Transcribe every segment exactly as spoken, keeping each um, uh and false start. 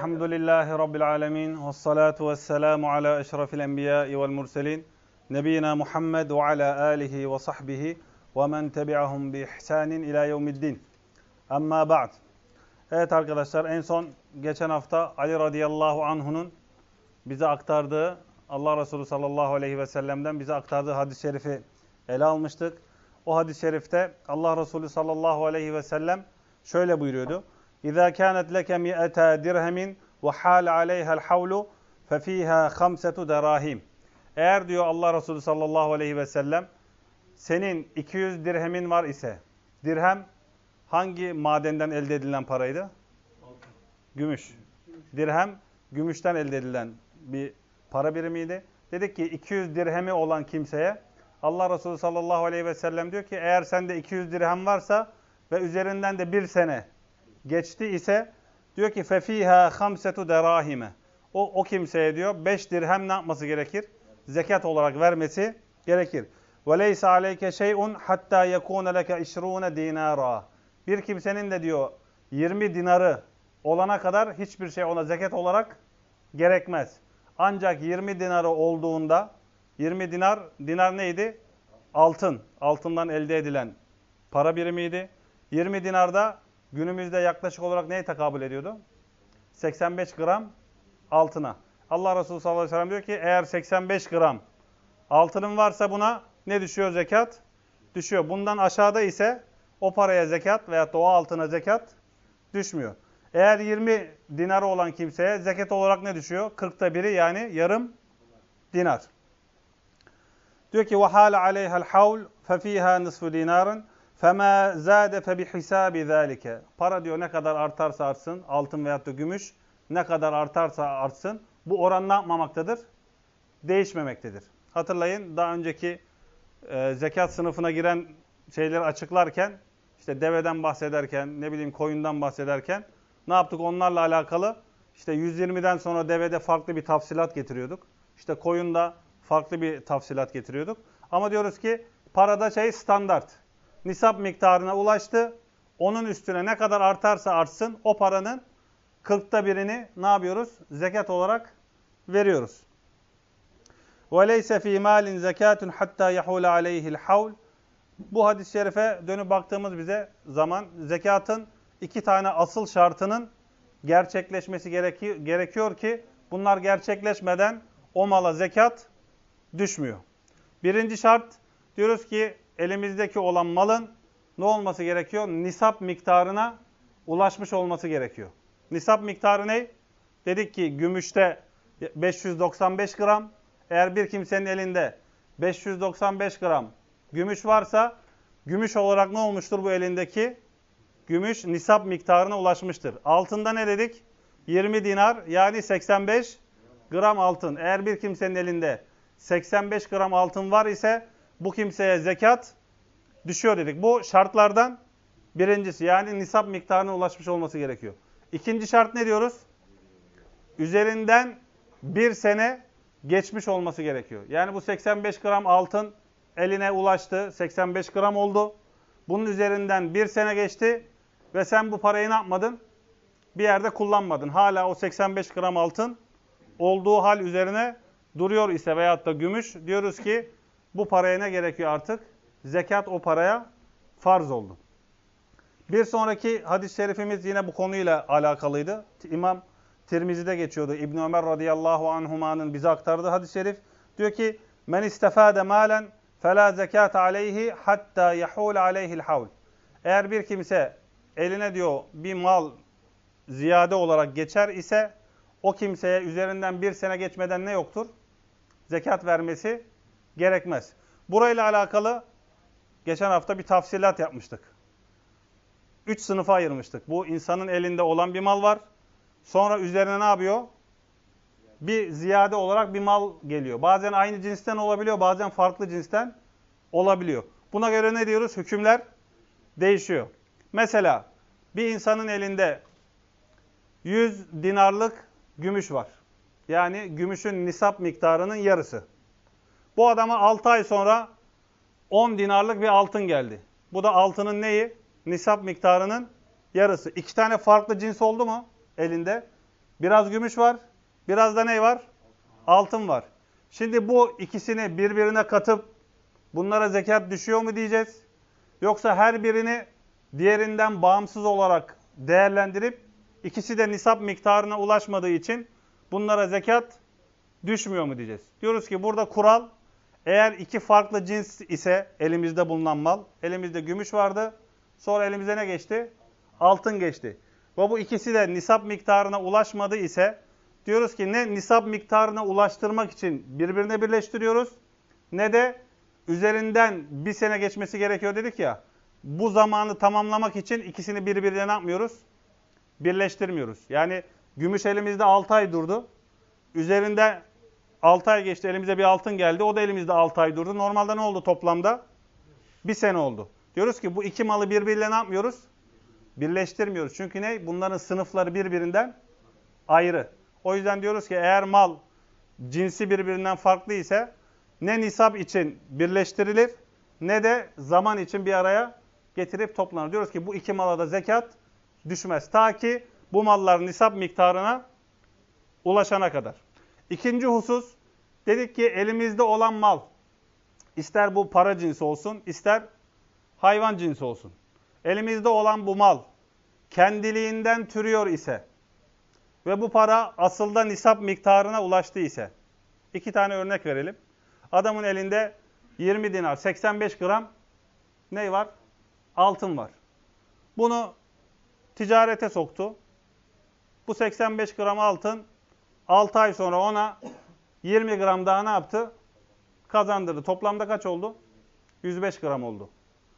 Elhamdülillahi Rabbil alemin. Vessalatu vesselamu ala eşrafil enbiyai vel murselin. Nebiyina Muhammed ve ala alihi ve sahbihi ve men tebi'ahum bi ihsanin ila yevmiddin. Amma ba'd. Evet arkadaşlar, en son geçen hafta Ali radıyallahu anhu'nun bize aktardığı, Allah Resulü sallallahu aleyhi ve sellem'den bize aktardığı hadis-i şerifi ele almıştık. O hadis-i şerifte Allah Resulü sallallahu aleyhi ve sellem şöyle buyuruyordu. İzâ kânet leke mi'ete dirhemin ve hâle aleyhel havlu fefîhâ hamsetu derahim. Eğer diyor Allah Resulü sallallahu aleyhi ve sellem, senin iki yüz dirhemin var ise, dirhem hangi madenden elde edilen paraydı? Gümüş. Dirhem, gümüşten elde edilen bir para birimiydi. Dedik ki iki yüz dirhemi olan kimseye Allah Resulü sallallahu aleyhi ve sellem diyor ki, eğer sende iki yüz dirhem varsa ve üzerinden de bir sene geçti ise, diyor ki فَف۪يهَا خَمْسَةُ دَرَاهِمَ. O, o kimseye diyor beş dirhem ne yapması gerekir? Zekat olarak vermesi gerekir. وَلَيْسَ عَلَيْكَ شَيْءٌ حَتَّى يَكُونَ لَكَ اِشْرُونَ دِينَارًا. Bir kimsenin de diyor yirmi dinarı olana kadar hiçbir şey ona zekat olarak gerekmez. Ancak yirmi dinarı olduğunda, yirmi dinar, dinar neydi? Altın. Altından elde edilen para birimiydi. yirmi dinar da günümüzde yaklaşık olarak neye tekabül ediyordu? seksen beş gram altına. Allah Resulü sallallahu aleyhi ve sellem diyor ki, eğer seksen beş gram altının varsa buna ne düşüyor? Zekat düşüyor. Bundan aşağıda ise o paraya zekat veyahut da o altına zekat düşmüyor. Eğer yirmi dinarı olan kimseye zekat olarak ne düşüyor? kırkta biri, yani yarım dinar. Diyor ki وَحَالَ عَلَيْهَا الْحَوْلِ فَف۪يهَا نِصْفُ دِينَارٍ فَمَا زَادَ فَبِحِسَابِ ذَٰلِكَ. Para diyor ne kadar artarsa artsın, altın veyahut da gümüş ne kadar artarsa artsın, bu oran ne yapmamaktadır? Değişmemektedir. Hatırlayın, daha önceki e, zekat sınıfına giren şeyleri açıklarken, işte deveden bahsederken, ne bileyim koyundan bahsederken ne yaptık? Onlarla alakalı işte yüz yirmiden sonra devede farklı bir tafsilat getiriyorduk. İşte koyunda farklı bir tafsilat getiriyorduk. Ama diyoruz ki parada şey standart. Nisap miktarına ulaştı. Onun üstüne ne kadar artarsa artsın o paranın kırkta birini ne yapıyoruz? Zekat olarak veriyoruz. وَلَيْسَ ف۪ي مَالٍ زَكَاتٌ حَتَّى يَحُولَ عَلَيْهِ الْحَوْلِ. Bu hadis-i şerife dönüp baktığımız bize zaman zekatın iki tane asıl şartının gerçekleşmesi gereki, gerekiyor ki bunlar gerçekleşmeden o mala zekat düşmüyor. Birinci şart, diyoruz ki elimizdeki olan malın ne olması gerekiyor? Nisap miktarına ulaşmış olması gerekiyor. Nisap miktarı ne? Dedik ki gümüşte beş yüz doksan beş gram. Eğer bir kimsenin elinde beş yüz doksan beş gram gümüş varsa, gümüş olarak ne olmuştur bu elindeki? Gümüş nisap miktarına ulaşmıştır. Altında ne dedik? yirmi dinar, yani seksen beş gram altın. Eğer bir kimsenin elinde seksen beş gram altın var ise bu kimseye zekat düşüyor dedik. Bu şartlardan birincisi, yani nisap miktarına ulaşmış olması gerekiyor. İkinci şart ne diyoruz? Üzerinden bir sene geçmiş olması gerekiyor. Yani bu seksen beş gram altın eline ulaştı, seksen beş gram oldu. Bunun üzerinden bir sene geçti ve sen bu parayı ne yapmadın? Bir yerde kullanmadın. Hala o seksen beş gram altın olduğu hal üzerine duruyor ise veyahut da gümüş, diyoruz ki bu paraya ne gerekiyor artık? Zekat o paraya farz oldu. Bir sonraki hadis-i şerifimiz yine bu konuyla alakalıydı. İmam Tirmizi'de geçiyordu. İbn Ömer radıyallahu anhuma'nın bize aktardığı hadis-i şerif. Diyor ki, men istefade malen fela zekat aleyhi hatta yahul aleyhi'l havl. Eğer bir kimse eline diyor bir mal ziyade olarak geçer ise o kimseye üzerinden bir sene geçmeden ne yoktur? Zekat vermesi gerekmez. Burayla alakalı geçen hafta bir tafsilat yapmıştık. Üç sınıfa ayırmıştık. Bu insanın elinde olan bir mal var. Sonra üzerine ne yapıyor? Bir ziyade olarak bir mal geliyor. Bazen aynı cinsten olabiliyor, bazen farklı cinsten olabiliyor. Buna göre ne diyoruz? Hükümler değişiyor. Mesela bir insanın elinde yüz dinarlık gümüş var. Yani gümüşün nisap miktarının yarısı. Bu adama altı ay sonra on dinarlık bir altın geldi. Bu da altının neyi? Nisap miktarının yarısı. İki tane farklı cins oldu mu elinde? Biraz gümüş var, biraz da ne var? Altın var. Şimdi bu ikisini birbirine katıp bunlara zekat düşüyor mu diyeceğiz? Yoksa her birini diğerinden bağımsız olarak değerlendirip ikisi de nisap miktarına ulaşmadığı için bunlara zekat düşmüyor mu diyeceğiz? Diyoruz ki burada kural, eğer iki farklı cins ise elimizde bulunan mal, elimizde gümüş vardı, sonra elimize ne geçti? Altın geçti. Ve bu ikisi de nisap miktarına ulaşmadı ise diyoruz ki ne nisap miktarına ulaştırmak için birbirine birleştiriyoruz ne de üzerinden bir sene geçmesi gerekiyor dedik ya. Bu zamanı tamamlamak için ikisini birbirine ne yapmıyoruz? Birleştirmiyoruz. Yani gümüş elimizde altı ay durdu. Üzerinde altı ay geçti, elimize bir altın geldi. O da elimizde altı ay durdu. Normalde ne oldu toplamda? Bir sene oldu. Diyoruz ki bu iki malı birbiriyle ne yapmıyoruz? Birleştirmiyoruz. Çünkü ne? Bunların sınıfları birbirinden ayrı. O yüzden diyoruz ki eğer mal cinsi birbirinden farklı ise ne nisap için birleştirilir ne de zaman için bir araya getirip toplanır. Diyoruz ki bu iki mala da zekat düşmez. Ta ki bu mallar nisap miktarına ulaşana kadar. İkinci husus, dedik ki elimizde olan mal, ister bu para cinsi olsun, ister hayvan cinsi olsun. Elimizde olan bu mal kendiliğinden türüyor ise ve bu para asılda nisap miktarına ulaştı ise, iki tane örnek verelim. Adamın elinde yirmi dinar, seksen beş gram ne var? Altın var. Bunu ticarete soktu. Bu seksen beş gram altın altı ay sonra ona yirmi gram daha ne yaptı? Kazandırdı. Toplamda kaç oldu? yüz beş gram oldu.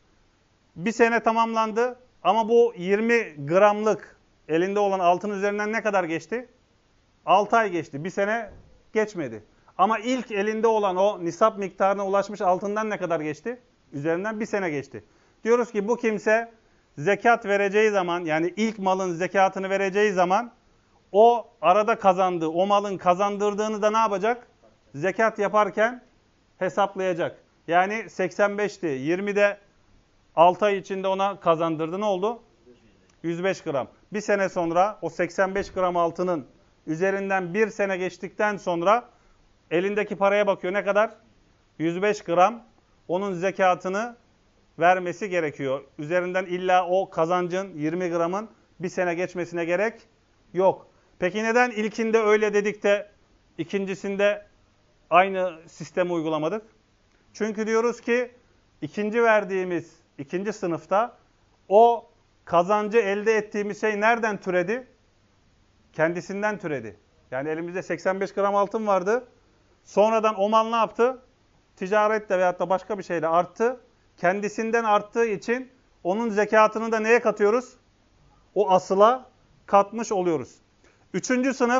Bir sene tamamlandı ama bu yirmi gramlık elinde olan altın üzerinden ne kadar geçti? altı ay geçti. Bir sene geçmedi. Ama ilk elinde olan o nisap miktarına ulaşmış altından ne kadar geçti? Üzerinden bir sene geçti. Diyoruz ki bu kimse zekat vereceği zaman, yani ilk malın zekatını vereceği zaman o arada kazandığı, o malın kazandırdığını da ne yapacak? Zekat yaparken hesaplayacak. Yani seksen beşti. yirmide altı ay içinde ona kazandırdı. Ne oldu? yüz beş gram. Bir sene sonra o seksen beş gram altının üzerinden bir sene geçtikten sonra elindeki paraya bakıyor. Ne kadar? yüz beş gram. Onun zekatını vermesi gerekiyor. Üzerinden illa o kazancın yirmi gramın bir sene geçmesine gerek yok. Peki neden ilkinde öyle dedik de ikincisinde aynı sistemi uygulamadık? Çünkü diyoruz ki ikinci verdiğimiz ikinci sınıfta o kazancı elde ettiğimiz şey nereden türedi? Kendisinden türedi. Yani elimizde seksen beş gram altın vardı. Sonradan o mal ne yaptı? Ticaretle veyahut da başka bir şeyle arttı. Kendisinden arttığı için onun zekatını da neye katıyoruz? O asıla katmış oluyoruz. Üçüncü sınıf,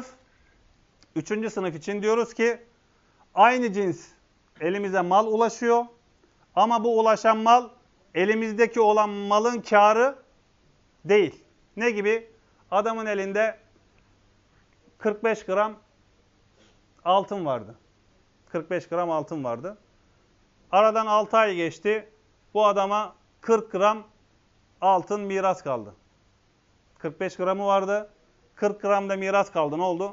üçüncü sınıf için diyoruz ki aynı cins elimize mal ulaşıyor ama bu ulaşan mal elimizdeki olan malın kârı değil. Ne gibi? Adamın elinde kırk beş gram altın vardı. kırk beş gram altın vardı. Aradan altı ay geçti. Bu adama kırk gram altın miras kaldı. kırk beş gramı vardı. kırk gram da miras kaldı. Ne oldu?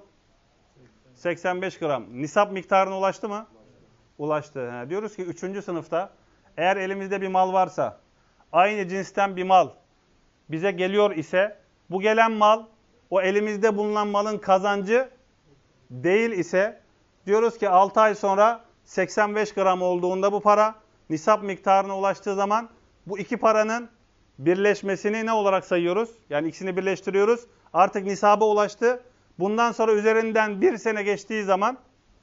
seksen beş gram. Nisap miktarına ulaştı mı? Ulaştı. Ha, diyoruz ki üçüncü sınıfta eğer elimizde bir mal varsa, aynı cinsten bir mal bize geliyor ise, bu gelen mal o elimizde bulunan malın kazancı değil ise, diyoruz ki altı ay sonra seksen beş gram olduğunda bu para nisap miktarına ulaştığı zaman bu iki paranın birleşmesini ne olarak sayıyoruz? Yani ikisini birleştiriyoruz. Artık nisaba ulaştı. Bundan sonra üzerinden bir sene geçtiği zaman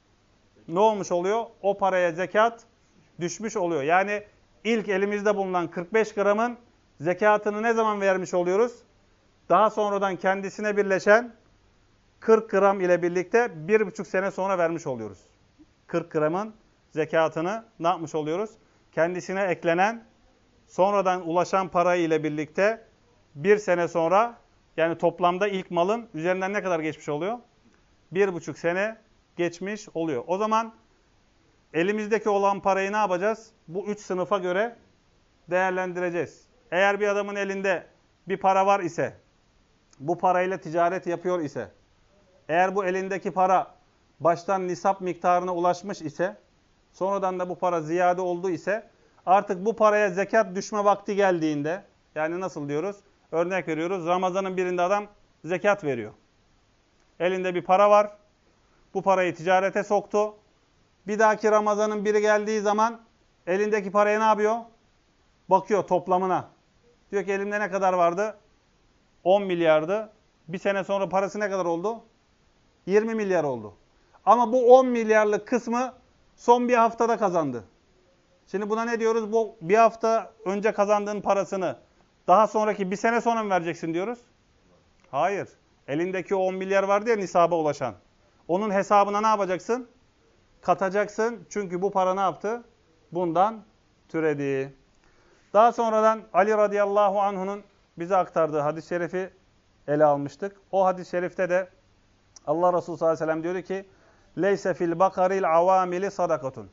ne olmuş oluyor? O paraya zekat düşmüş oluyor. Yani ilk elimizde bulunan kırk beş gramın zekatını ne zaman vermiş oluyoruz? Daha sonradan kendisine birleşen kırk gram ile birlikte bir buçuk sene sonra vermiş oluyoruz. kırk gramın zekatını ne yapmış oluyoruz? Kendisine eklenen, sonradan ulaşan parayı ile birlikte bir sene sonra, yani toplamda ilk malın üzerinden ne kadar geçmiş oluyor? Bir buçuk sene geçmiş oluyor. O zaman elimizdeki olan parayı ne yapacağız? Bu üç sınıfa göre değerlendireceğiz. Eğer bir adamın elinde bir para var ise, bu parayla ticaret yapıyor ise, eğer bu elindeki para baştan nisap miktarına ulaşmış ise, sonradan da bu para ziyade oldu ise, artık bu paraya zekat düşme vakti geldiğinde, yani nasıl diyoruz? Örnek veriyoruz, Ramazan'ın birinde adam zekat veriyor. Elinde bir para var, bu parayı ticarete soktu. Bir dahaki Ramazan'ın biri geldiği zaman elindeki paraya ne yapıyor? Bakıyor toplamına. Diyor ki elimde ne kadar vardı? on milyardı. Bir sene sonra parası ne kadar oldu? yirmi milyar oldu. Ama bu on milyarlık kısmı son bir haftada kazandı. Şimdi buna ne diyoruz? Bu bir hafta önce kazandığın parasını daha sonraki bir sene sonra mı vereceksin diyoruz? Hayır. Elindeki on milyar vardı ya nisaba ulaşan. Onun hesabına ne yapacaksın? Katacaksın. Çünkü bu para ne yaptı? Bundan türedi. Daha sonradan Ali radıyallahu anh'unun bize aktardığı hadis-i şerifi ele almıştık. O hadis-i şerifte de Allah Resulü sallallahu aleyhi ve sellem diyordu ki leyse fil bakaril avamili sadakatun.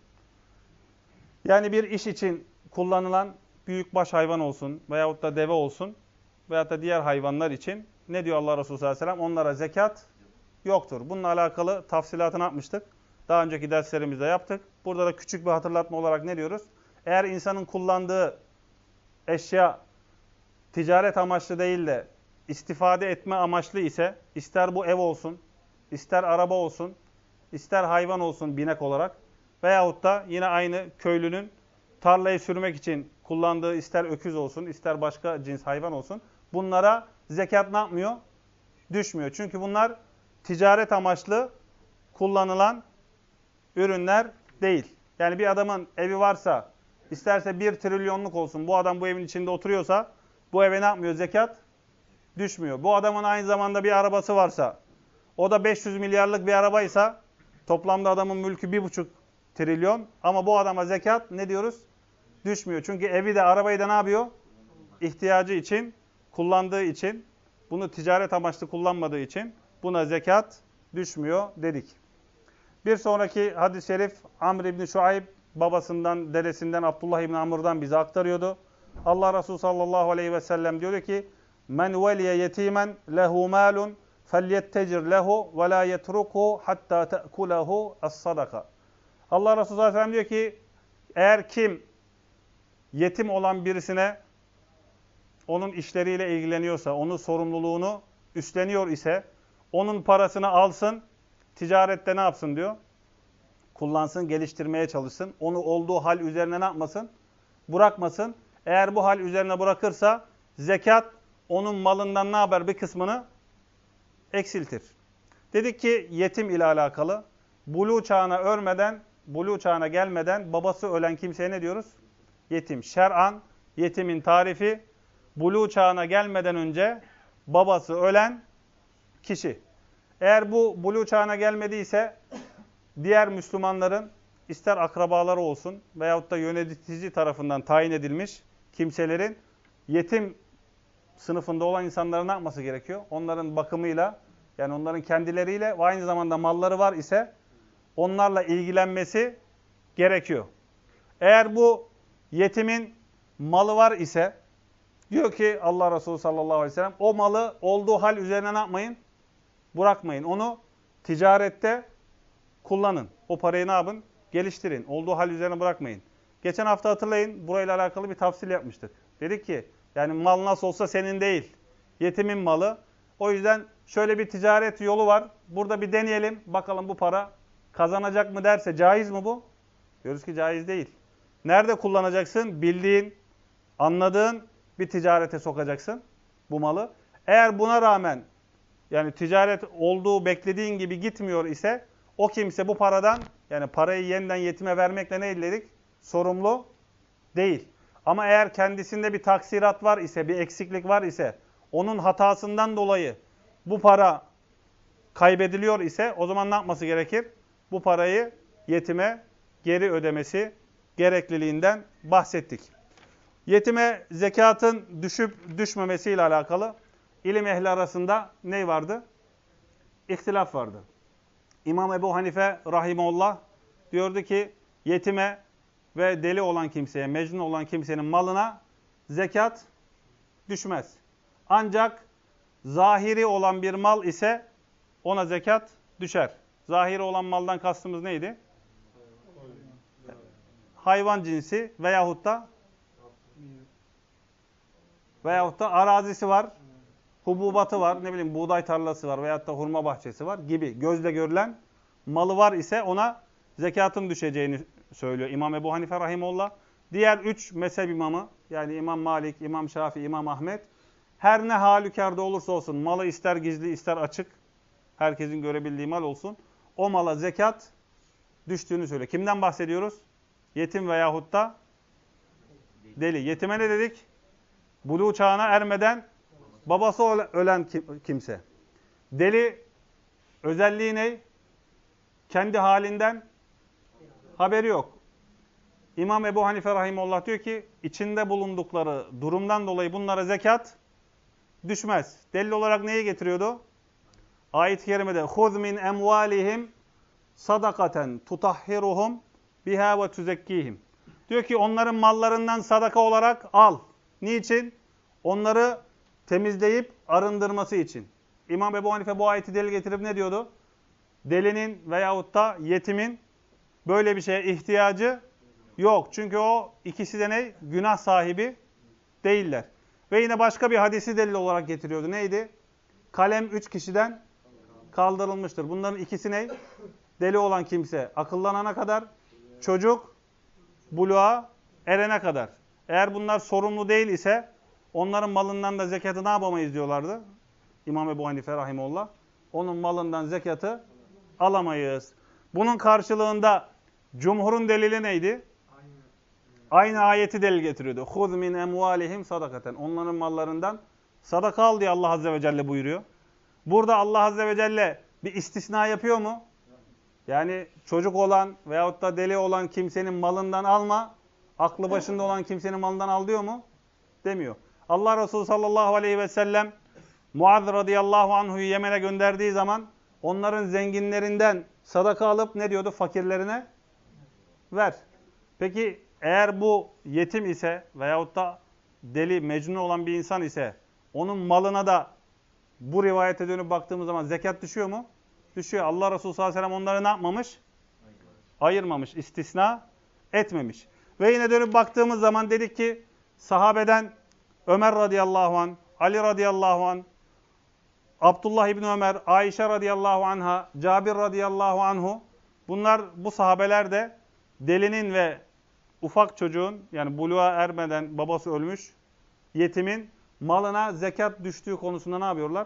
Yani bir iş için kullanılan büyükbaş hayvan olsun veyahut da deve olsun veyahut da diğer hayvanlar için ne diyor Allah Resulü sallallahu aleyhi ve sellem? Onlara zekat yoktur. Bununla alakalı tafsilatını yapmıştık. Daha önceki derslerimizde yaptık. Burada da küçük bir hatırlatma olarak ne diyoruz? Eğer insanın kullandığı eşya ticaret amaçlı değil de istifade etme amaçlı ise, ister bu ev olsun, ister araba olsun, ister hayvan olsun binek olarak veyahut da yine aynı köylünün tarlayı sürmek için kullandığı ister öküz olsun, ister başka cins hayvan olsun, bunlara zekat ne yapmıyor? Düşmüyor. Çünkü bunlar ticaret amaçlı kullanılan ürünler değil. Yani bir adamın evi varsa, isterse bir trilyonluk olsun, bu adam bu evin içinde oturuyorsa, bu eve ne yapmıyor? Zekat düşmüyor. Bu adamın aynı zamanda bir arabası varsa, o da beş yüz milyarlık bir arabaysa, toplamda adamın mülkü bir buçuk trilyon ama bu adama zekat ne diyoruz? Düşmüyor. Çünkü evi de arabayı da ne yapıyor? İhtiyacı için, kullandığı için, bunu ticaret amaçlı kullanmadığı için buna zekat düşmüyor dedik. Bir sonraki hadis-i şerif Amr İbni Şuayb babasından, dedesinden Abdullah İbni Amr'dan bize aktarıyordu. Allah Resulü sallallahu aleyhi ve sellem diyor ki men veliye yetimen lehu malun felyettecir lehu ve la yetruku hatta te'kulehu as-sadaka. Allah Resulü sallallahu aleyhi ve sellem diyor ki eğer kim yetim olan birisine onun işleriyle ilgileniyorsa, onun sorumluluğunu üstleniyor ise onun parasını alsın, ticarette ne yapsın diyor? Kullansın, geliştirmeye çalışsın. Onu olduğu hal üzerine ne yapmasın? Bırakmasın. Eğer bu hal üzerine bırakırsa zekat onun malından ne haber? Bir kısmını eksiltir. Dedik ki yetim ile alakalı buluğ çağına örmeden, buluğ çağına gelmeden babası ölen kimseye ne diyoruz? Yetim. Şer'an yetimin tarifi buluğ çağına gelmeden önce babası ölen kişi. Eğer bu buluğ çağına gelmediyse diğer Müslümanların ister akrabaları olsun veyahut da yönetici tarafından tayin edilmiş kimselerin yetim sınıfında olan insanların ne yapması gerekiyor? Onların bakımıyla, yani onların kendileriyle ve aynı zamanda malları var ise onlarla ilgilenmesi gerekiyor. Eğer bu yetimin malı var ise diyor ki Allah Resulü sallallahu aleyhi ve sellem o malı olduğu hal üzerine ne yapmayın? Bırakmayın. Onu ticarette kullanın. O parayı ne yapın? Geliştirin. Olduğu hal üzerine bırakmayın. Geçen hafta hatırlayın burayla alakalı bir tafsil yapmıştık. Dedik ki yani mal nasıl olsa senin değil. Yetimin malı. O yüzden şöyle bir ticaret yolu var. Burada bir deneyelim. Bakalım bu para kazanacak mı derse caiz mi bu? Diyoruz ki caiz değil. Nerede kullanacaksın? Bildiğin, anladığın bir ticarete sokacaksın bu malı. Eğer buna rağmen yani ticaret olduğu beklediğin gibi gitmiyor ise o kimse bu paradan yani parayı yeniden yetime vermekle ne dedik? Sorumlu değil. Ama eğer kendisinde bir taksirat var ise, bir eksiklik var ise, onun hatasından dolayı bu para kaybediliyor ise o zaman ne yapması gerekir? Bu parayı yetime geri ödemesi gerekliliğinden bahsettik. Yetime zekatın düşüp düşmemesiyle alakalı ilim ehli arasında ne vardı? İhtilaf vardı. İmam Ebu Hanife rahimahullah diyordu ki yetime ve deli olan kimseye, mecnun olan kimsenin malına zekat düşmez. Ancak zahiri olan bir mal ise ona zekat düşer. Zahiri olan maldan kastımız neydi? Hayvan cinsi veyahut da veyahut da arazisi var, hububatı var, ne bileyim buğday tarlası var veyahut da hurma bahçesi var gibi gözle görülen malı var ise ona zekatın düşeceğini söylüyor İmam Ebu Hanife rahimehullah. Diğer üç mezhep imamı yani İmam Malik, İmam Şafii, İmam Ahmet her ne halükarda olursa olsun malı ister gizli ister açık herkesin görebildiği mal olsun o mala zekat düştüğünü söylüyor. Kimden bahsediyoruz? Yetim veyahut da deli. Yetime ne dedik? Buluğ çağına ermeden babası ölen kimse. Deli özelliği ne? Kendi halinden haberi yok. İmam Ebu Hanife rahimehullah diyor ki içinde bulundukları durumdan dolayı bunlara zekat düşmez. Delil olarak neyi getiriyordu? Ayet-i kerimede "Huz min emvalihim sadakaten tutahhiruhum biha ve tuzekkihim." Diyor ki onların mallarından sadaka olarak al. Niçin? Onları temizleyip arındırması için. İmam Ebu Hanife bu ayeti delil getirip ne diyordu? Delinin veyahut da yetimin böyle bir şeye ihtiyacı yok. Çünkü o ikisi de ne? Günah sahibi değiller. Ve yine başka bir hadisi delil olarak getiriyordu. Neydi? Kalem üç kişiden kaldırılmıştır. Bunların ikisi ne? Deli olan kimse akıllanana kadar, çocuk buluğa erene kadar. Eğer bunlar sorumlu değil ise onların malından da zekatı ne yapamayız diyorlardı. İmam Ebu Hanife rahimehullah. Onun malından zekatı alamayız. Bunun karşılığında cumhurun delili neydi? Aynı ayeti delil getiriyordu. "Huz min emvalihim sadakaten." Onların mallarından sadaka al diye Allah Azze ve Celle buyuruyor. Burada Allah Azze ve Celle bir istisna yapıyor mu? Yani çocuk olan veyahut da deli olan kimsenin malından alma, aklı başında olan kimsenin malından al diyor mu? Demiyor. Allah Resulü sallallahu aleyhi ve sellem Muaz radıyallahu anhu'yu Yemen'e gönderdiği zaman onların zenginlerinden sadaka alıp ne diyordu? Fakirlerine ver. Peki eğer bu yetim ise veyahut da deli, mecnun olan bir insan ise onun malına da bu rivayete dönüp baktığımız zaman zekat düşüyor mu? Düşüyor. Allah Resulü sallallahu aleyhi ve sellem onları ne yapmamış? Ayırmamış, istisna etmemiş. Ve yine dönüp baktığımız zaman dedik ki sahabeden Ömer radıyallahu anh, Ali radıyallahu anh, Abdullah İbni Ömer, Ayşe radıyallahu anha, Cabir radıyallahu anhu bunlar bu sahabeler de delinin ve ufak çocuğun yani buluğa ermeden babası ölmüş yetimin malına zekat düştüğü konusunda ne yapıyorlar?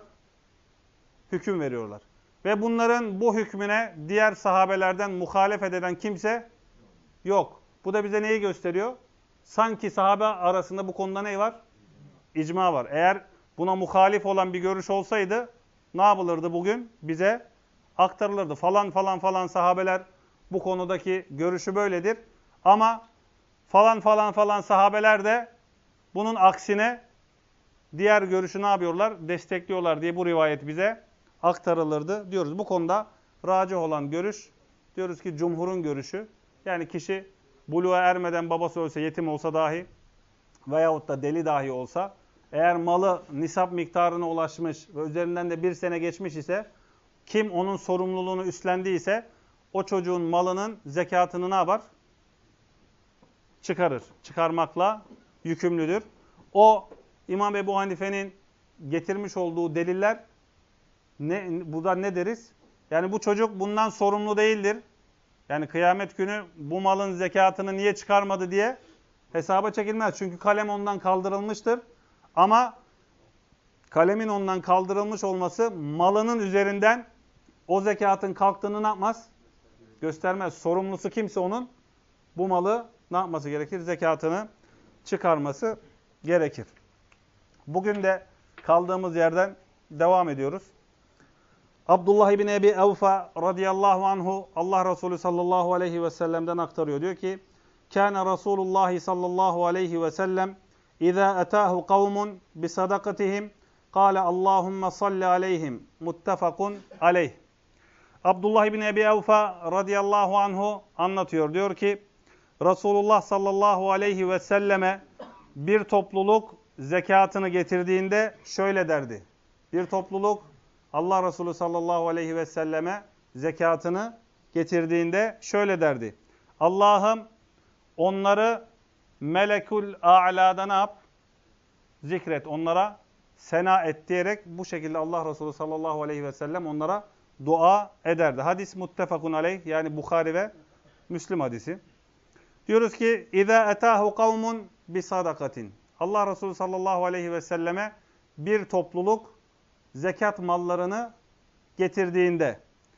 Hüküm veriyorlar. Ve bunların bu hükmüne diğer sahabelerden muhalefet eden kimse yok. Bu da bize neyi gösteriyor? Sanki sahabe arasında bu konuda ne var? İcma var. Eğer buna muhalif olan bir görüş olsaydı ne yapılırdı bugün? Bize aktarılırdı. Falan falan falan sahabeler bu konudaki görüşü böyledir. Ama falan falan falan sahabeler de bunun aksine diğer görüşü ne yapıyorlar? Destekliyorlar diye bu rivayet bize aktarılırdı diyoruz. Bu konuda racih olan görüş, diyoruz ki cumhurun görüşü. Yani kişi buluğa ermeden babası ölse, yetim olsa dahi veyahut da deli dahi olsa, eğer malı nisap miktarına ulaşmış ve üzerinden de bir sene geçmiş ise, kim onun sorumluluğunu üstlendiyse, o çocuğun malının zekatını ne yapar? Çıkarır. Çıkarmakla yükümlüdür. O İmam Ebu Hanife'nin getirmiş olduğu deliller, ne, bu da ne deriz? Yani bu çocuk bundan sorumlu değildir. Yani kıyamet günü bu malın zekatını niye çıkarmadı diye hesaba çekilmez. Çünkü kalem ondan kaldırılmıştır. Ama kalemin ondan kaldırılmış olması malının üzerinden o zekatın kalktığını ne yapmaz? Göstermez. Sorumlusu kimse onun bu malı ne yapması gerekir? Zekatını çıkarması gerekir. Bugün de kaldığımız yerden devam ediyoruz. Abdullah İbni Ebi Evfa radıyallahu anhu Allah Resulü sallallahu aleyhi ve sellem'den aktarıyor. Diyor ki, Kâne Resulullah sallallahu aleyhi ve sellem İzâ etâhu kavmun bisadakatihim kâle Allahümme salli aleyhim muttefakun aleyh. Abdullah İbni Ebi Evfa radıyallahu anhu anlatıyor. Diyor ki, Resulullah sallallahu aleyhi ve selleme bir topluluk zekatını getirdiğinde şöyle derdi. Bir topluluk Allah Resulü sallallahu aleyhi ve selleme zekatını getirdiğinde şöyle derdi. Allah'ım onları melekul a'lada ne yap? Zikret, onlara sena et diyerek bu şekilde Allah Resulü sallallahu aleyhi ve sellem onlara dua ederdi. Hadis muttefakun aleyh, yani Bukhari ve Müslim hadisi. Diyoruz ki اِذَا اَتَاهُ قَوْمٌ بِصَدَقَةٍ Allah Resulü sallallahu aleyhi ve selleme bir topluluk zekat mallarını getirdiğinde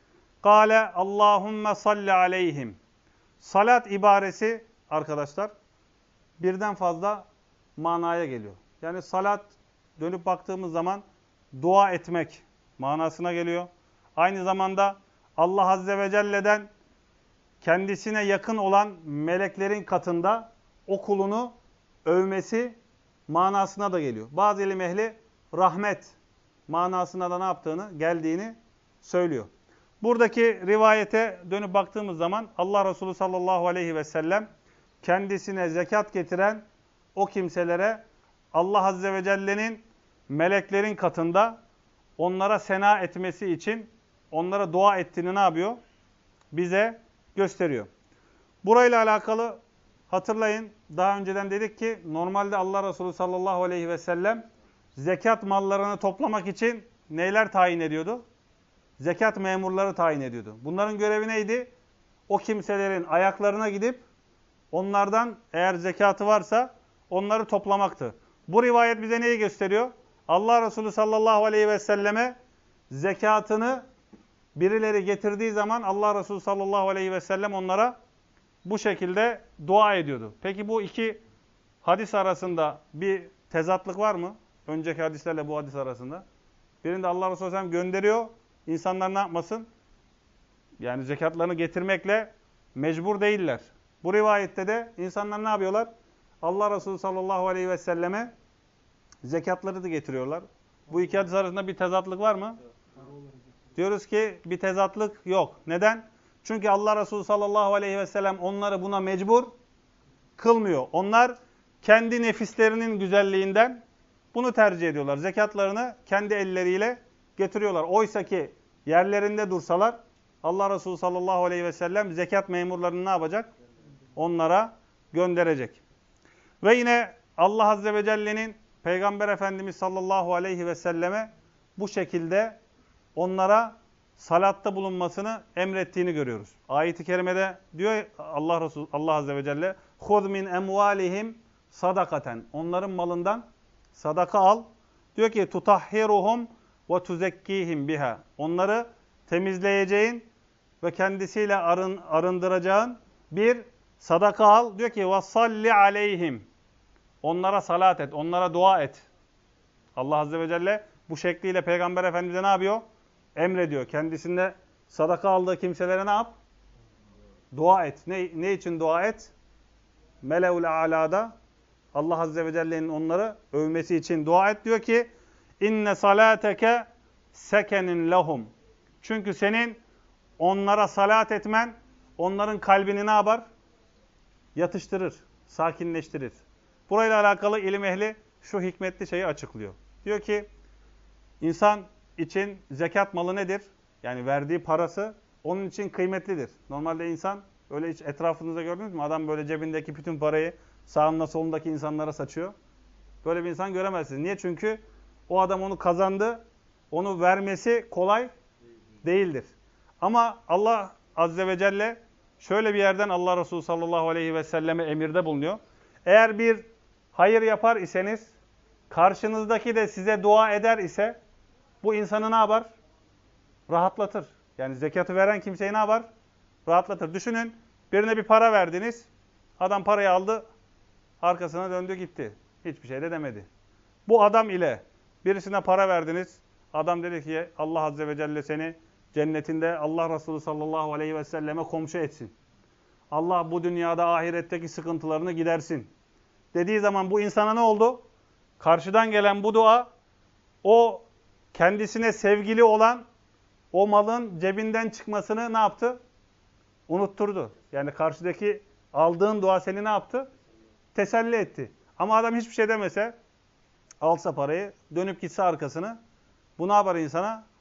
قَالَ Allahümme salli aleyhim. Salat ibaresi arkadaşlar birden fazla manaya geliyor. Yani salat dönüp baktığımız zaman dua etmek manasına geliyor. Aynı zamanda Allah Azze ve Celle'den kendisine yakın olan meleklerin katında o kulunu övmesi manasına da geliyor. Bazı ilim ehli rahmet manasına da ne yaptığını, geldiğini söylüyor. Buradaki rivayete dönüp baktığımız zaman Allah Resulü sallallahu aleyhi ve sellem kendisine zekat getiren o kimselere Allah Azze ve Celle'nin meleklerin katında onlara sena etmesi için onlara dua ettiğini ne yapıyor? Bize gösteriyor. Burayla alakalı hatırlayın, daha önceden dedik ki normalde Allah Resulü sallallahu aleyhi ve sellem zekat mallarını toplamak için neyler tayin ediyordu? Zekat memurları tayin ediyordu. Bunların görevi neydi? O kimselerin ayaklarına gidip onlardan eğer zekatı varsa onları toplamaktı. Bu rivayet bize neyi gösteriyor? Allah Resulü sallallahu aleyhi ve selleme zekatını birileri getirdiği zaman Allah Resulü sallallahu aleyhi ve sellem onlara bu şekilde dua ediyordu. Peki bu iki hadis arasında bir tezatlık var mı? Önceki hadislerle bu hadis arasında. Birinde Allah Resulü sallallahu aleyhi ve sellem gönderiyor. İnsanlar ne yapmasın? Yani zekatlarını getirmekle mecbur değiller. Bu rivayette de insanlar ne yapıyorlar? Allah Resulü sallallahu aleyhi ve selleme zekatları da getiriyorlar. Bu iki hadis arasında bir tezatlık var mı? Diyoruz ki bir tezatlık yok. Neden? Çünkü Allah Resulü sallallahu aleyhi ve sellem onları buna mecbur kılmıyor. Onlar kendi nefislerinin güzelliğinden bunu tercih ediyorlar. Zekatlarını kendi elleriyle getiriyorlar. Oysa ki yerlerinde dursalar Allah Resulü sallallahu aleyhi ve sellem zekat memurlarını ne yapacak? Onlara gönderecek. Ve yine Allah Azze ve Celle'nin Peygamber Efendimiz sallallahu aleyhi ve selleme bu şekilde onlara salatta bulunmasını emrettiğini görüyoruz. Ayet-i kerimede diyor Allah Resulü Allah Azze ve Celle "Huz min emvalihim sadakaten." Onların malından sadaka al. Diyor ki tutahhiruhum ve tuzekkihim biha. Onları temizleyeceğin ve kendisiyle arın, arındıracağın bir sadaka al. Diyor ki ve salli aleyhim. Onlara salat et, onlara dua et. Allah Azze ve Celle bu şekliyle Peygamber Efendimiz'e ne yapıyor? Emrediyor. Kendisinde sadaka aldığı kimselere ne yap? Dua et. Ne, ne için dua et? Meleul a'lada Allah Azze ve Celle'nin onları övmesi için dua et. Diyor ki inne salateke sekenin lehum. Çünkü senin onlara salat etmen onların kalbini ne yapar? Yatıştırır, sakinleştirir. Burayla alakalı ilim ehli şu hikmetli şeyi açıklıyor. Diyor ki insan için zekat malı nedir? Yani verdiği parası onun için kıymetlidir. Normalde insan öyle hiç etrafınızda gördünüz mü? Adam böyle cebindeki bütün parayı sağında solundaki insanlara saçıyor. Böyle bir insan göremezsiniz. Niye? Çünkü o adam onu kazandı. Onu vermesi kolay değildir. Ama Allah Azze ve Celle şöyle bir yerden Allah Resulü sallallahu aleyhi ve selleme emirde bulunuyor. Eğer bir hayır yapar iseniz, karşınızdaki de size dua eder ise bu insanı ne yapar? Rahatlatır. Yani zekatı veren kimseyi ne yapar? Rahatlatır. Düşünün, birine bir para verdiniz. Adam parayı aldı, arkasına döndü gitti. Hiçbir şey de demedi. Bu adam ile birisine para verdiniz. Adam dedi ki Allah Azze ve Celle seni cennetinde Allah Resulü sallallahu aleyhi ve selleme komşu etsin. Allah bu dünyada ahiretteki sıkıntılarını gidersin. Dediği zaman bu insana ne oldu? Karşıdan gelen bu dua o kendisine sevgili olan o malın cebinden çıkmasını ne yaptı? Unutturdu. Yani karşıdaki aldığın dua seni ne yaptı? Teselli etti. Ama adam hiçbir şey demese, alsa parayı, dönüp gitse arkasını, bu ne yapar insana?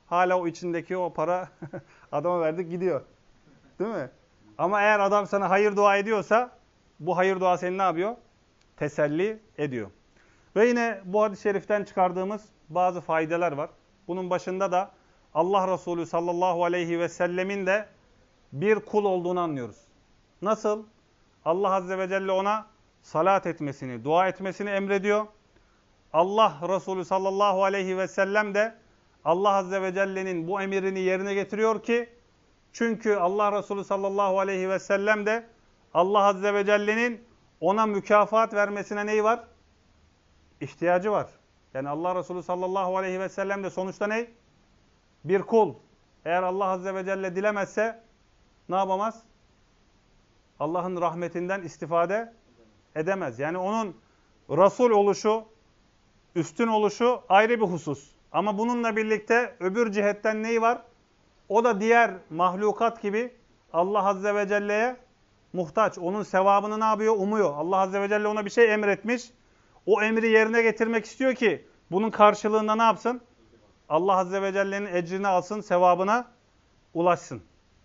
hala o içindeki o para adama verdik gidiyor. Değil mi? Ama eğer adam sana hayır dua ediyorsa bu hayır dua seni ne yapıyor? Teselli ediyor. Ve yine bu hadis-i şeriften çıkardığımız bazı faydeler var. Bunun başında da Allah Resulü sallallahu aleyhi ve sellemin de bir kul olduğunu anlıyoruz. Nasıl? Allah Azze ve Celle ona salat etmesini, dua etmesini emrediyor. Allah Resulü sallallahu aleyhi ve sellem de Allah Azze ve Celle'nin bu emirini yerine getiriyor ki çünkü Allah Resulü sallallahu aleyhi ve sellem de Allah Azze ve Celle'nin ona mükafat vermesine neyi var? İhtiyacı var. Yani Allah Resulü sallallahu aleyhi ve sellem de sonuçta ne? Bir kul. Eğer Allah Azze ve Celle dilemezse ne yapamaz? Allah'ın rahmetinden istifade edemez. Yani onun Resul oluşu, üstün oluşu ayrı bir husus. Ama bununla birlikte öbür cihetten neyi var? O da diğer mahlukat gibi Allah Azze ve Celle'ye muhtaç. Onun sevabını ne yapıyor? Umuyor. Allah Azze ve Celle ona bir şey emretmiş. O emri yerine getirmek istiyor ki bunun karşılığında ne yapsın? Allah Azze ve Celle'nin ecrini alsın, sevabına ulaşsın.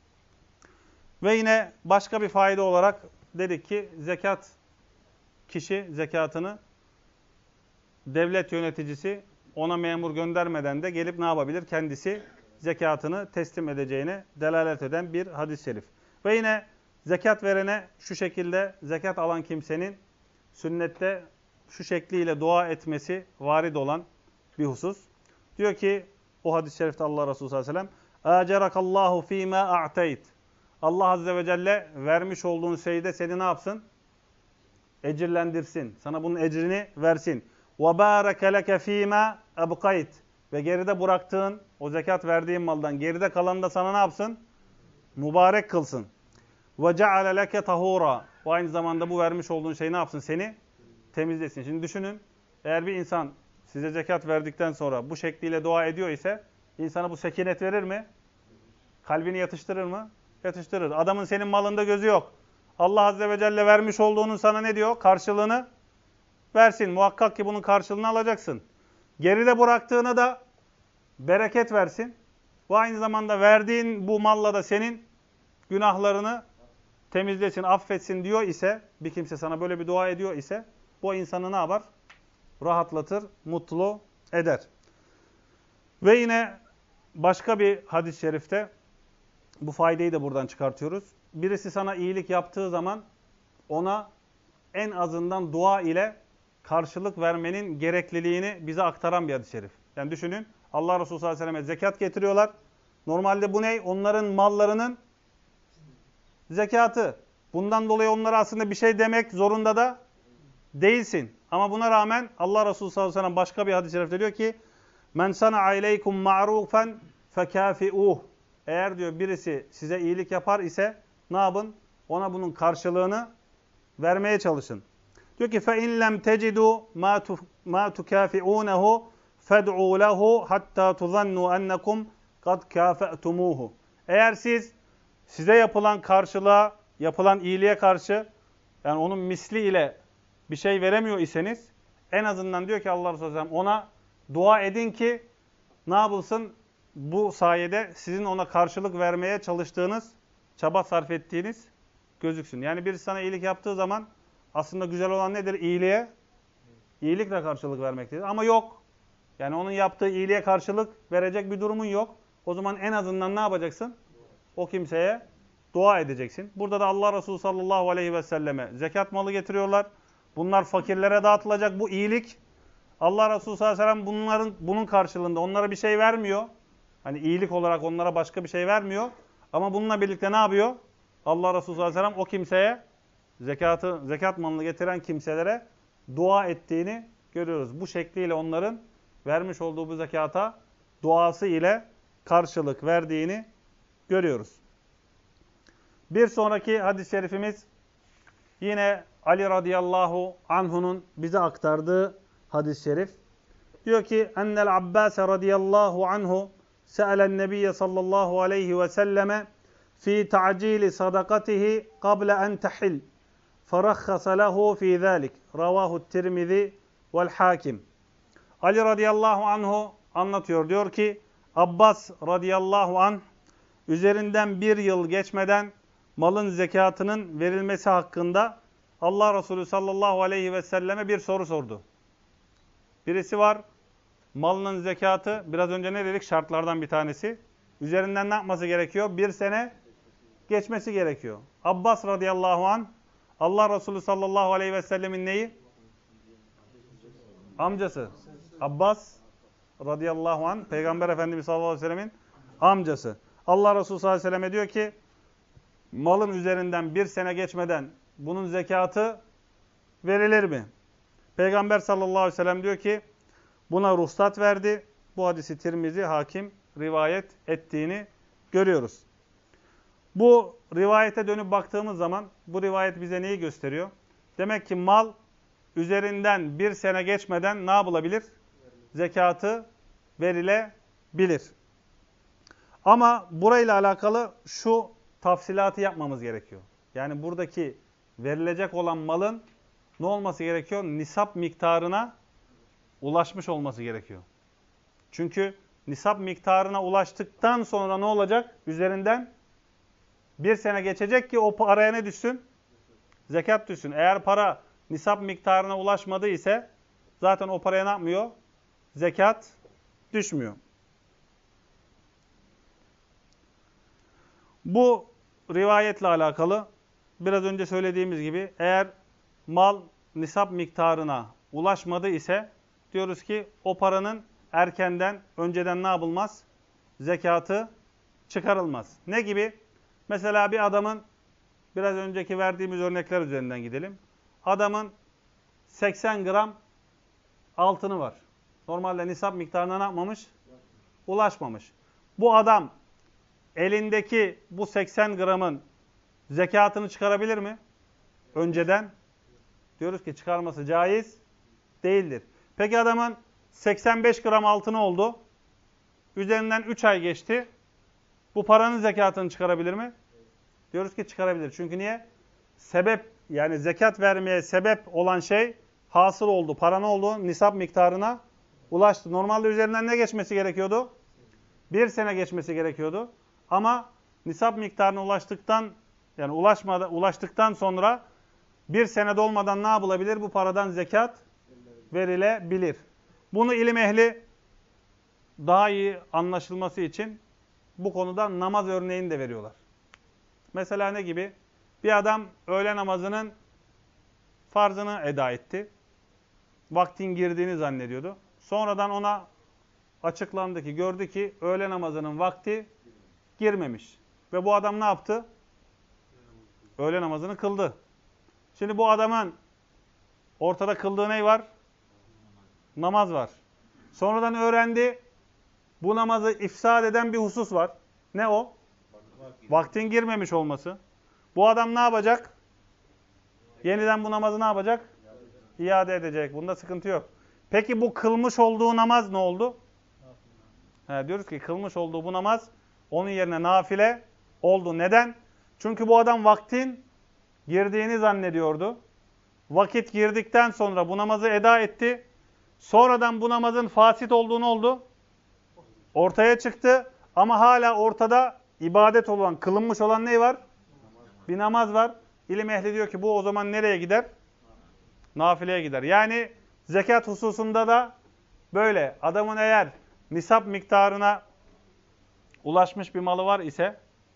Ve yine başka bir fayda olarak dedik ki zekat, kişi zekatını devlet yöneticisi ona memur göndermeden de gelip ne yapabilir? Kendisi zekatını teslim edeceğine delalet eden bir hadis-i şerif. Ve yine zekat verene şu şekilde zekat alan kimsenin sünnette şu şekliyle dua etmesi varid olan bir husus. Diyor ki o hadis-i şerifte Allah Resulü sallallahu aleyhi ve sellem "Acerakallahu fîmâ a'teyt." Allah Azze ve Celle vermiş olduğun şeyde seni ne yapsın? Ecirlendirsin. Sana bunun ecrini versin. وَبَارَكَ لَكَ ف۪ي مَا اَبْقَيْتِ Ve geride bıraktığın, o zekat verdiğin maldan geride kalan da sana ne yapsın? Mübarek kılsın. وَجَعَلَ لَكَ طَهُورًا O aynı zamanda bu vermiş olduğun şey ne yapsın? Seni temizlesin. Şimdi düşünün, eğer bir insan size zekat verdikten sonra bu şekliyle dua ediyor ise insana bu sekinet verir mi? Kalbini yatıştırır mı? Yatıştırır. Adamın senin malında gözü yok. Allah Azze ve Celle vermiş olduğunun sana ne diyor? Karşılığını versin. Muhakkak ki bunun karşılığını alacaksın. Geride bıraktığına da bereket versin. Ve aynı zamanda verdiğin bu malla da senin günahlarını temizlesin, affetsin diyor ise, bir kimse sana böyle bir dua ediyor ise, bu insanı ne yapar? Rahatlatır, mutlu eder. Ve yine başka bir hadis-i şerifte, bu faydayı da buradan çıkartıyoruz. Birisi sana iyilik yaptığı zaman ona en azından dua ile karşılık vermenin gerekliliğini bize aktaran bir hadis-i şerif. Yani düşünün, Allah Resulü sallallahu aleyhi ve sellem'e zekat getiriyorlar. Normalde bu ne? Onların mallarının zekatı. Bundan dolayı onlara aslında bir şey demek zorunda da değilsin. Ama buna rağmen Allah Resulü sallallahu aleyhi ve sellem başka bir hadis-i şerifte diyor ki "Men sana'a ileykum ma'rufen fekâfi'ûh." Eğer diyor birisi size iyilik yapar ise ne yapın? Ona bunun karşılığını vermeye çalışın. Diyor ki فَاِنْ لَمْ تَجِدُوا مَا تُكَافِعُونَهُ فَادْعُوا لَهُ حَتَّى تُظَنُّوا أَنَّكُمْ قَدْ كَافَأْتُمُوهُ Eğer siz size yapılan karşılığa, yapılan iyiliğe karşı yani onun misli ile bir şey veremiyor iseniz en azından diyor ki Allah Resulü sallallahu aleyhi ve sellem ona dua edin ki ne yapılsın? Bu sayede sizin ona karşılık vermeye çalıştığınız, çaba sarf ettiğiniz gözüksün. Yani birisi sana iyilik yaptığı zaman aslında güzel olan nedir? İyiliğe, iyilikle karşılık vermektedir. Ama yok. Yani onun yaptığı iyiliğe karşılık verecek bir durumun yok. O zaman en azından ne yapacaksın? O kimseye dua edeceksin. Burada da Allah Resulü sallallahu aleyhi ve selleme zekat malı getiriyorlar. Bunlar fakirlere dağıtılacak. Bu iyilik. Allah Resulü sallallahu aleyhi ve sellem bunların, bunun karşılığında onlara bir şey vermiyor. Hani iyilik olarak onlara başka bir şey vermiyor. Ama bununla birlikte ne yapıyor? Allah Resulü sallallahu aleyhi ve sellem o kimseye zekatı, zekat malını getiren kimselere dua ettiğini görüyoruz. Bu şekliyle onların vermiş olduğu bu zekata duası ile karşılık verdiğini görüyoruz. Bir sonraki hadis-i şerifimiz yine Ali radıyallahu anhu'nun bize aktardığı hadis-i şerif. Diyor ki ennel Abbas radıyallahu anhu se'elen nebiyye sallallahu aleyhi ve selleme fi ta'cili sadakatihi qabla en tahil ferakhasa lehu fi zalik. Ravahu Tirmizi vel Hakim. Ali radıyallahu anhu anlatıyor. Diyor ki Abbas radıyallahu anh üzerinden bir yıl geçmeden malın zekatının verilmesi hakkında Allah Resulü sallallahu aleyhi ve selleme bir soru sordu. Birisi var, malının zekatı, biraz önce ne dedik? Şartlardan bir tanesi. Üzerinden ne yapması gerekiyor? Bir sene geçmesi gerekiyor. Abbas radıyallahu anh, Allah Resulü sallallahu aleyhi ve sellemin neyi? Amcası. Abbas radıyallahu anh, Peygamber Efendimiz sallallahu aleyhi ve sellemin amcası. Allah Resulü sallallahu aleyhi ve selleme diyor ki, malın üzerinden bir sene geçmeden bunun zekatı verilir mi? Peygamber sallallahu aleyhi ve sellem diyor ki, buna ruhsat verdi. Bu hadisi Tirmizi, Hakim rivayet ettiğini görüyoruz. Bu rivayete dönüp baktığımız zaman bu rivayet bize neyi gösteriyor? Demek ki mal üzerinden bir sene geçmeden ne yapılabilir? Zekatı verilebilir. Ama burayla alakalı şu tafsilatı yapmamız gerekiyor. Yani buradaki verilecek olan malın ne olması gerekiyor? Nisap miktarına ulaşmış olması gerekiyor. Çünkü nisap miktarına ulaştıktan sonra ne olacak? Üzerinden bir sene geçecek ki o paraya ne düşsün? Zekat düşsün. Eğer para nisap miktarına ulaşmadı ise zaten o paraya ne yapmıyor? Zekat düşmüyor. Bu rivayetle alakalı biraz önce söylediğimiz gibi eğer mal nisap miktarına ulaşmadı ise diyoruz ki o paranın erkenden, önceden ne yapılmaz? Zekatı çıkarılmaz. Ne gibi? Mesela bir adamın, biraz önceki verdiğimiz örnekler üzerinden gidelim. Adamın seksen gram altını var. Normalde nisap miktarına ne yapmamış? Ulaşmamış. Bu adam elindeki bu seksen gramın zekatını çıkarabilir mi? Önceden diyoruz ki çıkarması caiz değildir. Peki adamın seksen beş gram altını oldu. Üzerinden üç ay geçti. Bu paranın zekatını çıkarabilir mi? Diyoruz ki çıkarabilir. Çünkü niye? Sebep, yani zekat vermeye sebep olan şey hasıl oldu. Para ne oldu? Nisap miktarına ulaştı. Normalde üzerinden ne geçmesi gerekiyordu? Bir sene geçmesi gerekiyordu. Ama nisap miktarına ulaştıktan, yani ulaşmadı, ulaştıktan sonra bir sene dolmadan ne yapılabilir? Bu paradan zekat verilebilir. Bunu ilim ehli daha iyi anlaşılması için bu konuda namaz örneğini de veriyorlar. Mesela ne gibi? Bir adam öğle namazının farzını eda etti. Vaktin girdiğini zannediyordu. Sonradan ona açıklandı ki, gördü ki öğle namazının vakti girmemiş. Ve bu adam ne yaptı? Öğle namazını kıldı. Şimdi bu adamın ortada kıldığı ne var? Namaz var. Sonradan öğrendi, bu namazı ifsad eden bir husus var. Ne o? Vaktin girmemiş olması. Bu adam ne yapacak? Yeniden bu namazı ne yapacak? İade edecek. Bunda sıkıntı yok. Peki bu kılmış olduğu namaz ne oldu? He, diyoruz ki kılmış olduğu bu namaz onun yerine nafile oldu. Neden? Çünkü bu adam vaktin girdiğini zannediyordu. Vakit girdikten sonra bu namazı eda etti. Sonradan bu namazın fasit olduğunu oldu. Ortaya çıktı. Ama hala ortada ibadet olan, kılınmış olan ne var? Bir namaz var. İlim ehli diyor ki bu o zaman nereye gider? Nafileye gider. Yani zekat hususunda da böyle. Adamın eğer nisap miktarına ulaşmış bir malı var ise,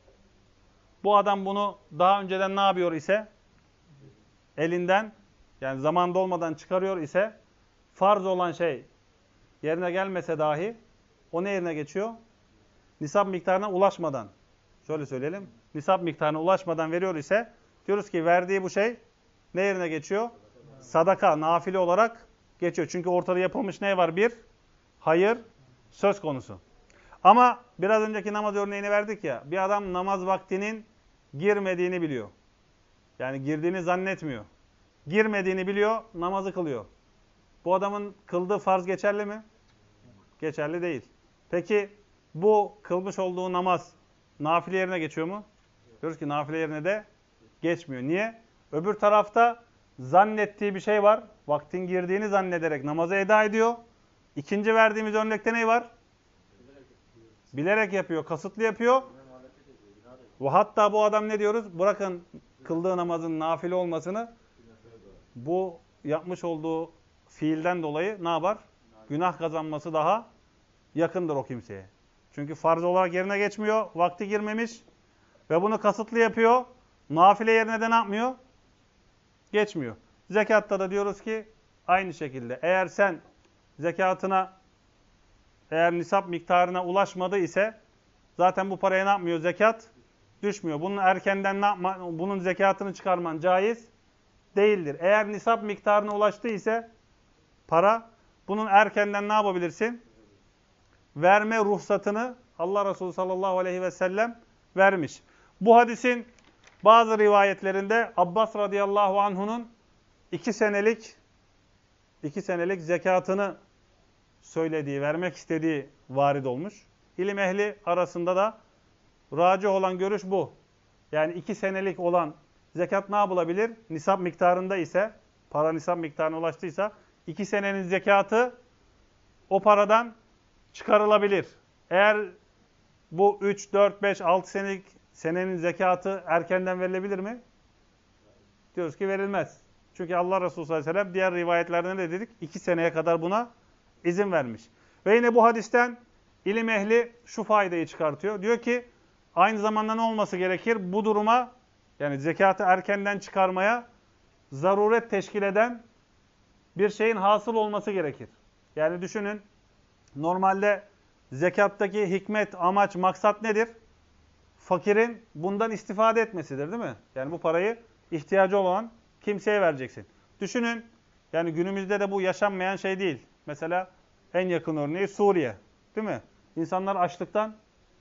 bu adam bunu daha önceden ne yapıyor ise, elinden, yani zaman dolmadan çıkarıyor ise, farz olan şey yerine gelmese dahi o ne yerine geçiyor? Nisap miktarına ulaşmadan, şöyle söyleyelim, nisap miktarına ulaşmadan veriyor ise, diyoruz ki verdiği bu şey ne yerine geçiyor? Sadaka, nafile olarak geçiyor. Çünkü ortada yapılmış ne var? Bir hayır söz konusu. Ama biraz önceki namaz örneğini verdik ya, bir adam namaz vaktinin girmediğini biliyor. Yani girdiğini zannetmiyor. Girmediğini biliyor, namazı kılıyor. Bu adamın kıldığı farz geçerli mi? Geçerli değil. Peki bu kılmış olduğu namaz nafile yerine geçiyor mu? Diyoruz ki nafile yerine de geçmiyor. Niye? Öbür tarafta zannettiği bir şey var. Vaktin girdiğini zannederek namazı eda ediyor. İkinci verdiğimiz örnekte ne var? Bilerek yapıyor, kasıtlı yapıyor. Ve hatta bu adam ne diyoruz? Bırakın kıldığı namazın nafile olmasını, bu yapmış olduğu fiilden dolayı ne yapar? Günah kazanması daha yakındır o kimseye. Çünkü farz olarak yerine geçmiyor, vakti girmemiş ve bunu kasıtlı yapıyor. Nafile yerine de ne yapmıyor? Geçmiyor. Zekatta da diyoruz ki aynı şekilde. Eğer sen zekatına, eğer nisap miktarına ulaşmadı ise zaten bu paraya ne yapmıyor? Zekat düşmüyor. Bunun erkenden ne yapma, bunun zekatını çıkarman caiz değildir. Eğer nisap miktarına ulaştı ise para, bunun erkenden ne yapabilirsin? Verme ruhsatını Allah Resulü sallallahu aleyhi ve sellem vermiş. Bu hadisin bazı rivayetlerinde Abbas radıyallahu anhu'nun iki senelik iki senelik zekatını söylediği, vermek istediği varid olmuş. İlim ehli arasında da racih olan görüş bu. Yani iki senelik olan zekat ne yapılabilir? Nisap miktarında ise, para nisap miktarına ulaştıysa, iki senenin zekatı o paradan çıkarılabilir. Eğer bu üç, dört, beş, altı senelik senenin zekatı erkenden verilebilir mi? Diyoruz ki verilmez. Çünkü Allah Resulü sallallahu aleyhi ve sellem diğer rivayetlerinde ne dedik? iki seneye kadar buna izin vermiş. Ve yine bu hadisten ilim ehli şu faydayı çıkartıyor. Diyor ki aynı zamanda ne olması gerekir? Bu duruma, yani zekatı erkenden çıkarmaya zaruret teşkil eden bir şeyin hasıl olması gerekir. Yani düşünün, normalde zekattaki hikmet, amaç, maksat nedir? Fakirin bundan istifade etmesidir, değil mi? Yani bu parayı ihtiyacı olan kimseye vereceksin. Düşünün, yani günümüzde de bu yaşanmayan şey değil. Mesela en yakın örneği Suriye, değil mi? İnsanlar açlıktan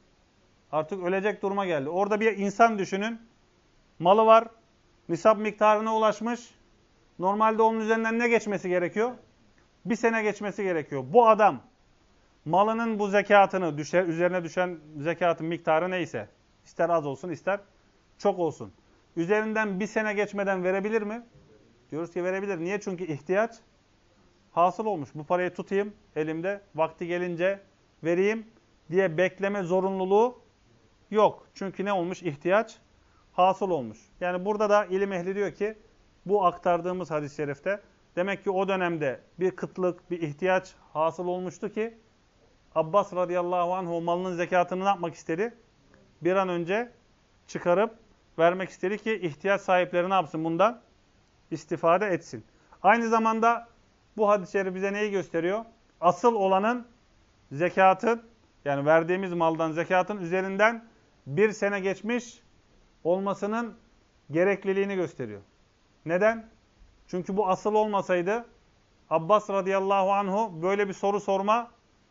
artık ölecek duruma geldi. Orada bir insan düşünün, malı var, nisap miktarına ulaşmış. Normalde onun üzerinden ne geçmesi gerekiyor? Bir sene geçmesi gerekiyor. Bu adam malının bu zekatını, düşer, üzerine düşen zekatın miktarı neyse, ister az olsun ister çok olsun, üzerinden bir sene geçmeden verebilir mi? Diyoruz ki verebilir. Niye? Çünkü ihtiyaç hasıl olmuş. Bu parayı tutayım elimde, vakti gelince vereyim diye bekleme zorunluluğu yok. Çünkü ne olmuş? İhtiyaç hasıl olmuş. Yani burada da ilim ehli diyor ki bu aktardığımız hadis-i şerifte demek ki o dönemde bir kıtlık, bir ihtiyaç hasıl olmuştu ki Abbas radıyallahu anh o malının zekatını ne yapmak istedi? Bir an önce çıkarıp vermek istedi ki ihtiyaç sahipleri ne yapsın? Bundan istifade etsin. Aynı zamanda bu hadis-i şerif bize neyi gösteriyor? Asıl olanın zekatın, yani verdiğimiz maldan zekatın üzerinden bir sene geçmiş olmasının gerekliliğini gösteriyor. Neden? Çünkü bu asıl olmasaydı Abbas radıyallahu anhu böyle bir soru sorma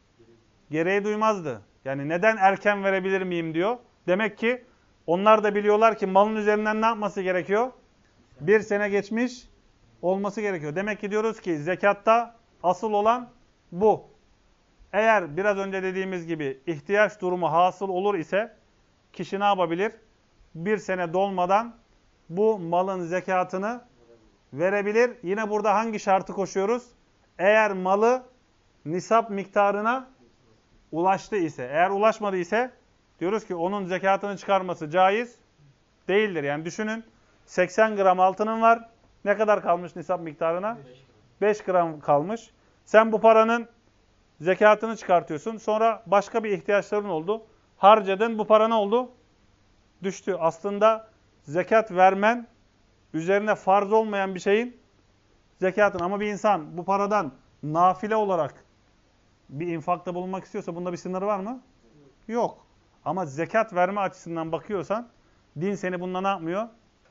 gereği duymazdı. Yani neden erken verebilir miyim diyor. Demek ki onlar da biliyorlar ki malın üzerinden ne yapması gerekiyor? Bir sene geçmiş olması gerekiyor. Demek ki diyoruz ki zekatta asıl olan bu. Eğer biraz önce dediğimiz gibi ihtiyaç durumu hasıl olur ise kişi ne yapabilir? Bir sene dolmadan bu malın zekatını verebilir. Yine burada hangi şartı koşuyoruz? Eğer malı nisap miktarına ulaştı ise, eğer ulaşmadı ise diyoruz ki onun zekatını çıkarması caiz değildir. Yani düşünün, seksen gram altının var. Ne kadar kalmış nisap miktarına? beş gram kalmış. Sen bu paranın zekatını çıkartıyorsun. Sonra başka bir ihtiyaçların oldu. Harcadın, bu para ne oldu? Düştü. Aslında zekat vermen üzerine farz olmayan bir şeyin zekatın. Ama bir insan bu paradan nafile olarak bir infakta bulunmak istiyorsa bunda bir sınırı var mı? Yok. Ama zekat verme açısından bakıyorsan din seni bununla ne yapmıyor?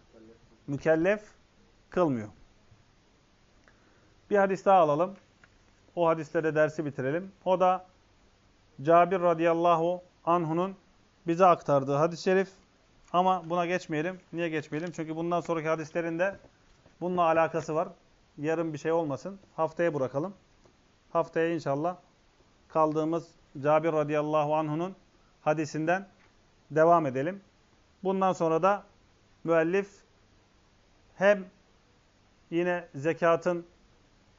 Mükellef kılmıyor. Bir hadis daha alalım. O hadiste de dersi bitirelim. O da Cabir radıyallahu anhu'nun bize aktardığı hadis-i şerif. Ama buna geçmeyelim. Niye geçmeyelim? Çünkü bundan sonraki hadislerin de bununla alakası var. Yarın bir şey olmasın. Haftaya bırakalım. Haftaya inşallah kaldığımız Cabir radıyallahu anhu'nun hadisinden devam edelim. Bundan sonra da müellif hem yine zekatın,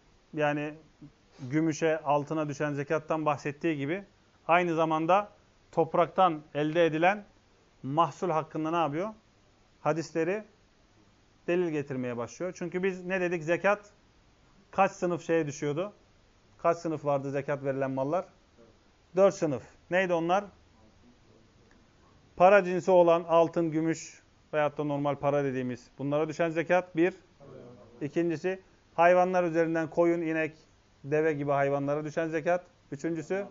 yani gümüşe, altına düşen zekattan bahsettiği gibi aynı zamanda topraktan elde edilen mahsul hakkında ne yapıyor? Hadisleri delil getirmeye başlıyor. Çünkü biz ne dedik? Zekat kaç sınıf şeye düşüyordu? Kaç sınıf vardı zekat verilen mallar? Dört sınıf. Neydi onlar? Para cinsi olan altın, gümüş veyahut da normal para dediğimiz bunlara düşen zekat bir. İkincisi hayvanlar üzerinden koyun, inek, deve gibi hayvanlara düşen zekat. Üçüncüsü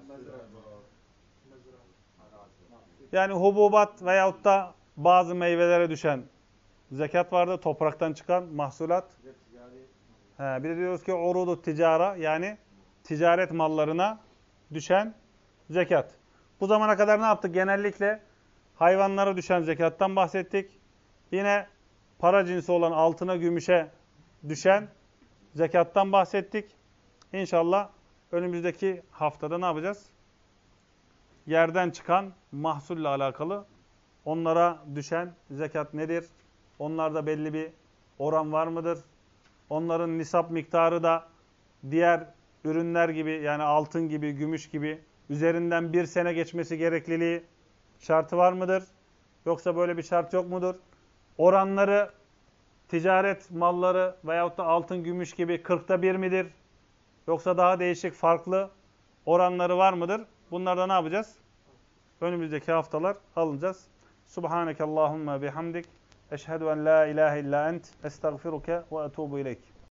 yani hububat veyahut da bazı meyvelere düşen zekat vardı. Topraktan çıkan mahsulat. He, bir de diyoruz ki urudu ticara yani ticaret mallarına düşen zekat. Bu zamana kadar ne yaptık? Genellikle hayvanlara düşen zekattan bahsettik. Yine para cinsi olan altına, gümüşe düşen zekattan bahsettik. İnşallah önümüzdeki haftada ne yapacağız? Yerden çıkan mahsulle alakalı onlara düşen zekat nedir? Onlarda belli bir oran var mıdır? Onların nisap miktarı da diğer ürünler gibi yani altın gibi, gümüş gibi üzerinden bir sene geçmesi gerekliliği şartı var mıdır? Yoksa böyle bir şart yok mudur? Oranları ticaret malları veyahut da altın, gümüş gibi kırkta bir midir? Yoksa daha değişik, farklı oranları var mıdır? Bunlarda ne yapacağız? Önümüzdeki haftalar alacağız. Subhaneke Allahumma bihamdik. Eşhedü en la ilahe illa ent. Estağfiruke ve etubu ileyk.